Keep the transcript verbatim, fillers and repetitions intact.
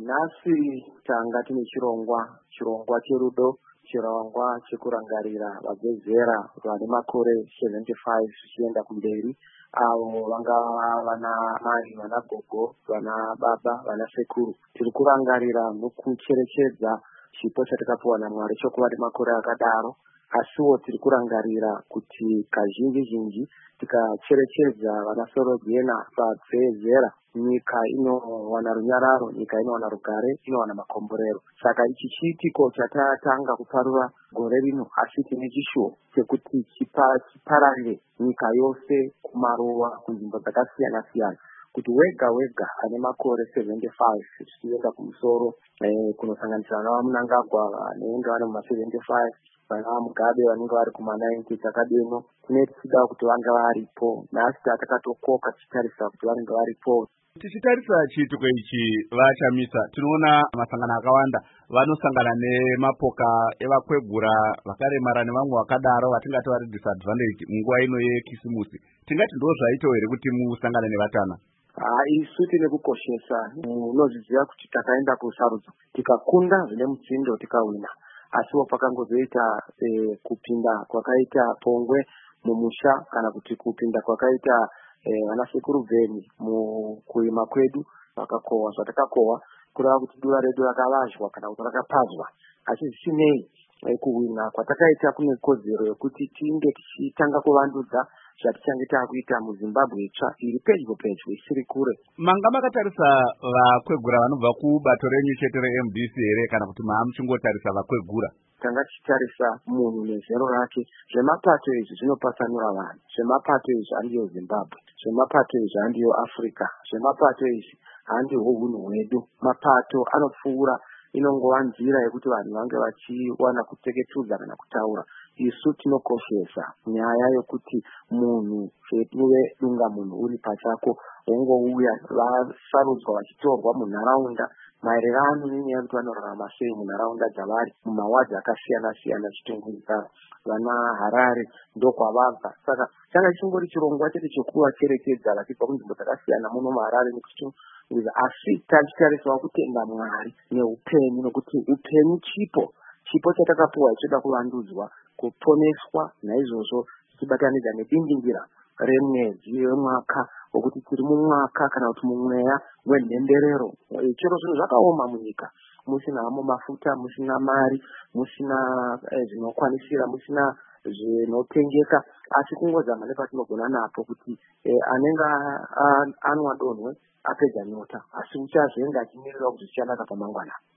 Nhasi tanga tine chirongwa chirongwa cherudo, chirongwa chekurangarira vagezera vane makore seventy-five zvichienda kumberi, avo vangava vana mai, vana gogo, vana baba, vana sekuru. Tiri kurangarira nokucherechedza chipo chatakapiwa naMwari chokuva nemakore akadaro, asiwo tiri kurangarira kuti kazhinji zhinji tikacherechedza vana Sorogena vagezera, nyika inowana runyararo, nyika inowana rugare, inowana makomborero. Saka ichi chiitiko chatatanga kuparura gore rino, asi tine chishuwo chekuti chipararire nyika yose, kumaruwa, kunzvimbo dzakasiyana siyana, kuti wega wega ane makore seventy-five zvichienda kumusoro, eh, kunosanganisira vana Munangagwa vanenge vane muma seventy-five, vana Mugabe vanenge vari kuma ninety takadeno, tine tichida kuti vange varipo. Nhasi takatokoka tichitarisa kuti vanenge varipo. Tichitarisa chiitiko ichi vachamisa, tinoona masangano akawanda vanosangana nemapoka evakwegura vakaremara nevamwe vakadaro vatingati vari disadvantage munguva ino yekisimusi. Tingati ndo zvaitawo here kuti musangane nevatana? Ah, isu tine kukoshesa. Unozviziva kuti takaenda kusarudzo tikakunda zvine mutsindo tikawina, asiwo pakangozoita eh, kupinda kwakaita Pongwe mumusha, kana kuti kupinda kwakaita vana eh, sekuru Bveni mukuima kwedu vakakohwa zvatakakohwa, kureva kuti dura redu rakavazhwa kana kuti rakapazwa. Asi zvisinei, eh, kuwina kwatakaita kune kodzero yekuti tinge tichitanga kuvandudza zvatichange takuita muZimbabwe itsva iri pedyo pedyo isiri kure. Manga makatarisa vakwegura vanobva kubato renyu chete reM D C here, kana kuti maamuchingotarisa vakwegura? Tanga tichitarisa munhu nezero rake. Zvemapato izvi zvinopatsanura vanhu, zvemapato izvi handiyo Zimbabwe, zvemapato izvi handiyo Afrika, zvemapato izvi handiho hunhu hwedu. Mapato anopfuura, inongova nzira yekuti vanhu vange vachiwana kuteketudza kana kutaura. Isu tinokoshesa nyaya yokuti munhu zvetuve dunga munhu uri pachako, wongouya vasarudzwa vachitorwa munharaunda maererano nenyaya yekuti vanorarama sei munharaunda dzavari, mumawadhi akasiyana siyana chitongodzana. Vana Harare ndokwavabva. Saka changa chingori chirongwa chete chekuvacherechedza vachibva kunzvimbo dzakasiyana muno muHarare nekuchitongodzana, asi tachitarisawo kutenda Mwari neupenyu, nokuti upenyu chipo chipo chatakapiwa chichida kuvandudzwa, kuponeswa. Naizvozvo tichibatanidza nedindingira remwedzi wemwaka wokuti tiri mumwaka kana kuti mumweya wenhemberero. Chero zvinhu zvakaoma munyika, musina hamo mafuta, musina mari, musina eh, zvinokwanisira, musina zvinotengeka, asi kungozama nepatinogona napo kuti eh, anenge anwa donwe apedza nyota, asi uchazvenga achimirira kuti zvichanaka pamangwana.